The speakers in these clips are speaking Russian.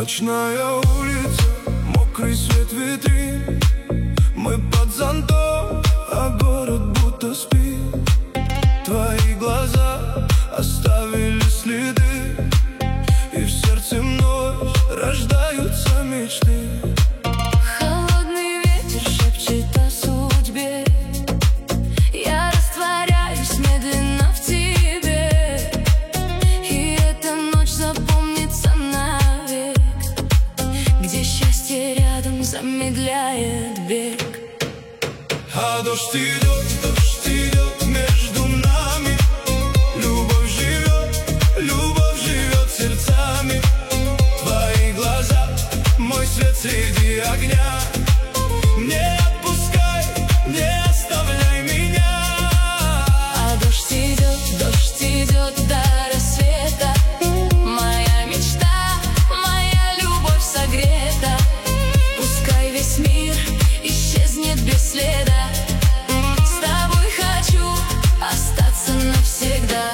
Ночная улица, мокрый свет витрин. Мы под зонтом, а город будто спит. Твои глаза оставили следы, и в сердце вновь рождаются мечты. Холодный ветер шепчет о судьбе. Я растворяюсь медленно в тебе, и эта ночь запомнится навек, где счастье рядом замедляет бег. А дождь идет между нами. Любовь живет сердцами. Твои глаза, мой свет среди огня. Не отпускай, не оставляй меня. А дождь идет до рассвета. Моя мечта, моя любовь согрета. Пускай весь мир исчезнет без следа. С тобой хочу остаться навсегда.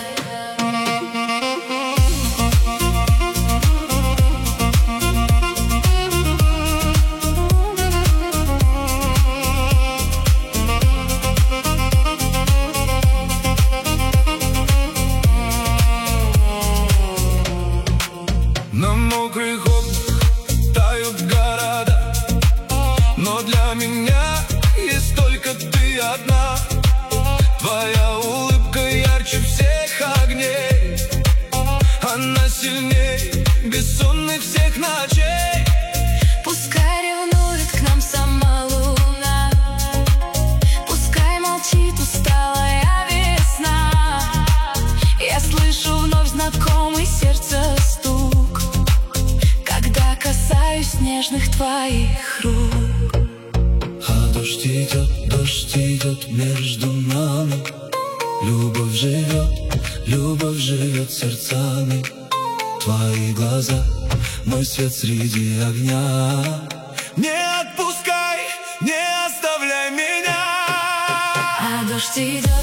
На мокрых окнах тают города, но для меня есть только ты одна. Твоя улыбка ярче всех огней, она сильней бессонных всех ночей. Пускай ревнует к нам сама луна, пускай молчит усталая весна. Я слышу вновь знакомый сердца стук, когда касаюсь нежных твоих рук. А дождь идет между нами. Любовь живет сердцами. Твои глаза, мой свет среди огня. Не отпускай, не оставляй меня. А дождь идет